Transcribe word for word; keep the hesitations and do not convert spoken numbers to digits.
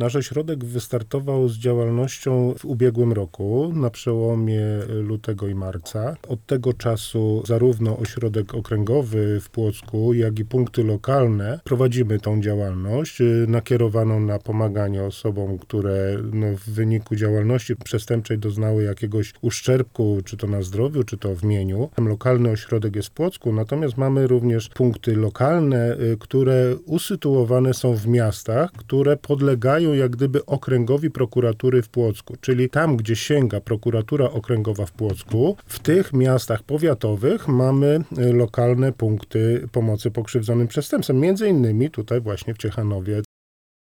Nasz ośrodek wystartował z działalnością w ubiegłym roku, na przełomie lutego i marca. Od tego czasu zarówno ośrodek okręgowy w Płocku, jak i punkty lokalne prowadzimy tą działalność y, nakierowaną na pomaganie osobom, które no, w wyniku działalności przestępczej doznały jakiegoś uszczerbku, czy to na zdrowiu, czy to w mieniu. Lokalny ośrodek jest w Płocku, natomiast mamy również punkty lokalne, y, które usytuowane są w miastach, które podlegają jak gdyby okręgowi prokuratury w Płocku, czyli tam, gdzie sięga prokuratura okręgowa w Płocku, w tych miastach powiatowych mamy y, lokalne punkty pomocy pokrzywdzonym przestępcom. Między innymi tutaj właśnie w Ciechanowie